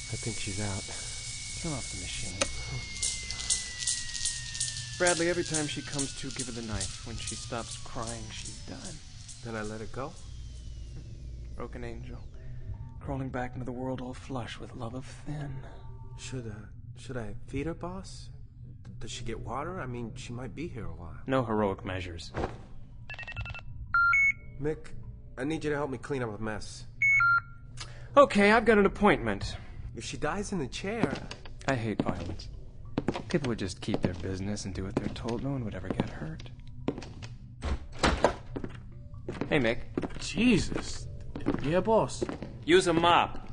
I think she's out. Turn off the machine. Bradley, every time she comes to, give her the knife. When she stops crying, she's done. Then I let it go? Broken angel. Crawling back into the world all flush with love of thin. Should I feed her, boss? Does she get water? I mean, she might be here a while. No heroic measures. Mick, I need you to help me clean up a mess. Okay, I've got an appointment. If she dies in the chair... I hate violence. People would just keep their business and do what they're told. No one would ever get hurt. Hey, Mick. Jesus. Yeah, boss. Use a mop.